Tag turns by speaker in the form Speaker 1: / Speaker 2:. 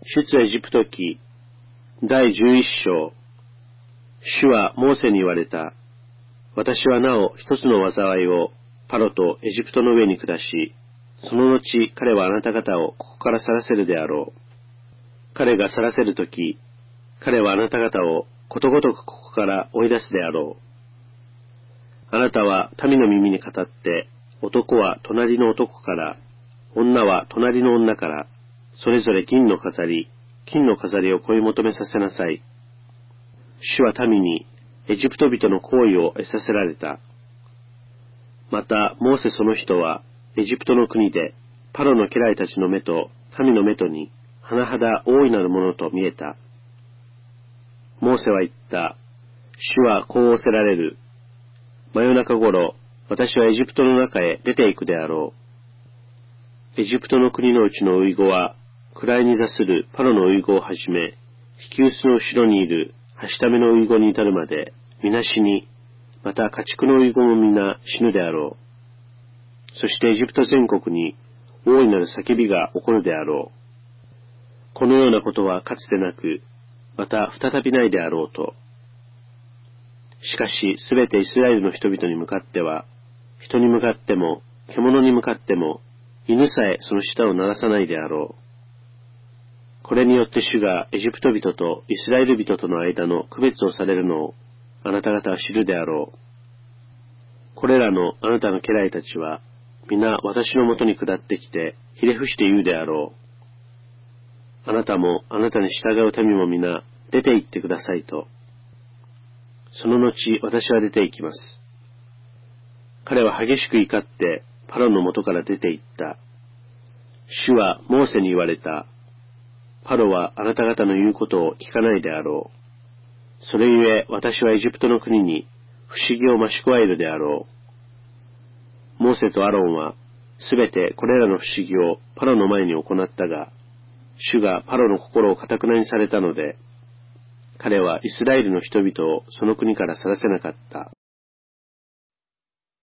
Speaker 1: 出エジプト記第11章。主はモーセに言われた。私はなお一つの災いをパロとエジプトの上に下し、その後彼はあなた方をここから去らせるであろう。彼が去らせるとき、彼はあなた方をことごとくここから追い出すであろう。あなたは民の耳に語って、男は隣の男から、女は隣の女から、それぞれ金の飾りを恋求めさせなさい。主は民にエジプト人の行為を得させられた。また、モーセその人は、エジプトの国で、パロの家来たちの目と民の目とに、甚だ大いなるものと見えた。モーセは言った。主はこう仰せられる。真夜中ごろ、私はエジプトの中へ出て行くであろう。エジプトの国のうちのウイゴは、位に座するパロのウイゴをはじめ、引き薄の後ろにいるはしためのウイゴに至るまで、皆死に、また家畜のウイゴも皆死ぬであろう。そしてエジプト全国に大いなる叫びが起こるであろう。このようなことはかつてなく、また再びないであろうと。しかし、すべてイスラエルの人々に向かっては、人に向かっても、獣に向かっても、犬さえその舌を鳴らさないであろう。これによって主がエジプト人とイスラエル人との間の区別をされるのを、あなた方は知るであろう。これらのあなたの家来たちは、皆私のもとに下ってきて、ひれ伏して言うであろう。あなたもあなたに従う民も皆、出て行ってくださいと。その後、私は出て行きます。彼は激しく怒って、パロの元から出て行った。主はモーセに言われた。パロはあなた方の言うことを聞かないであろう。それゆえ私はエジプトの国に不思議を増し加えるであろう。モーセとアロンはすべてこれらの不思議をパロの前に行ったが、主がパロの心を堅くなにされたので、彼はイスラエルの人々をその国から去らせなかった。